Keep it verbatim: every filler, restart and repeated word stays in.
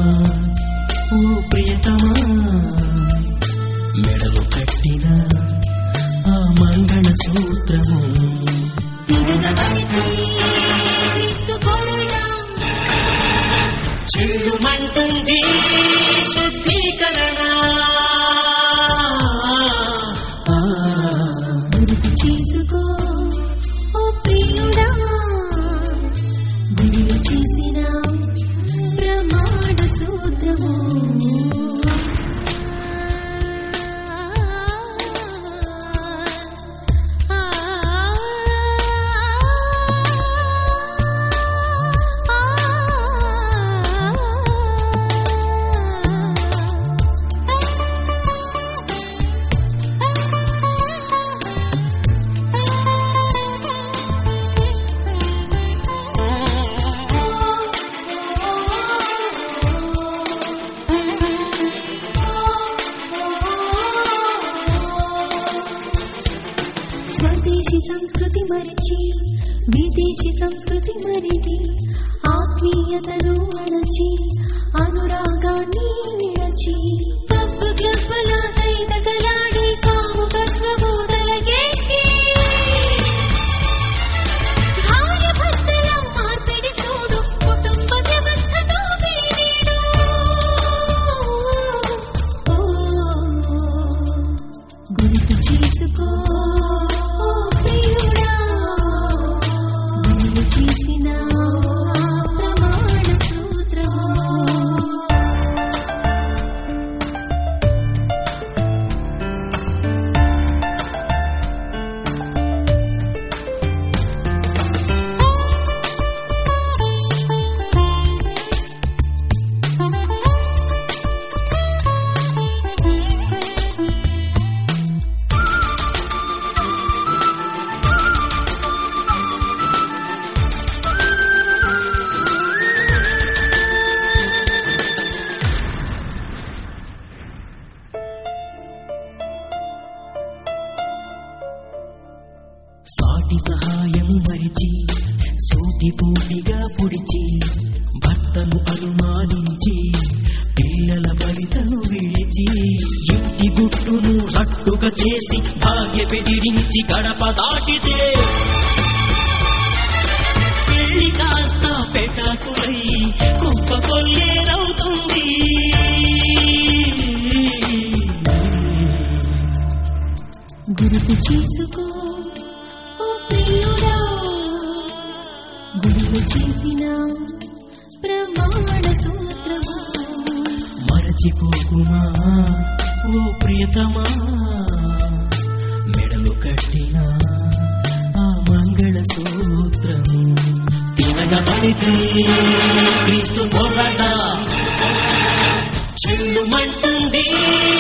ఓ ప్రియతమా మెడలో కట్టిన ఆ మంగళ సూత్రము చెల్లుమంటుంది శుద్ధీకరణ గుర్తు చేసుకో ఓ ప్రియుడా గుడిలో చేసిన ప్రమాణ సూత్రము స్వదేశీ సంస్కృతి మరిచి విదేశీ సంస్కృతి మరిది ఆత్మీయతను అణచి అనురాగాన్ని విడచి పబ్బు క్లబ్బల తైతకలాడి కాముకత్వము తలకెక్కి భార్య భర్తల మార్పిడి చూడు కుటుంబ వ్యవస్థతో వీడేడు గుర్తు చేసుకో చేసిన ప్రమాణ సూత్రము సాటి సహాయము మరిచి సూటిపోటిగా పొడిచి భర్తను అనుమానించి పిల్లల భరితను విడిచి ఇంటి గుట్టును రట్టుగా చేసి భాగ్య బెదిరించి గడప దాటితే పెళ్లి కాస్త పెటాకులై కుప్ప కొల్లేరవుతుంది గుర్తు చేసుకో ఓ ప్రియుడా గుడిలో చేసిన ప్రమాణ సూత్రము మరచిపోకుమా ఓ ప్రియతమా మెడలు కట్టిన ఆ మంగళ సూత్రము తినగబడితే క్రీస్తు పోరాట చెల్లుమంటుంది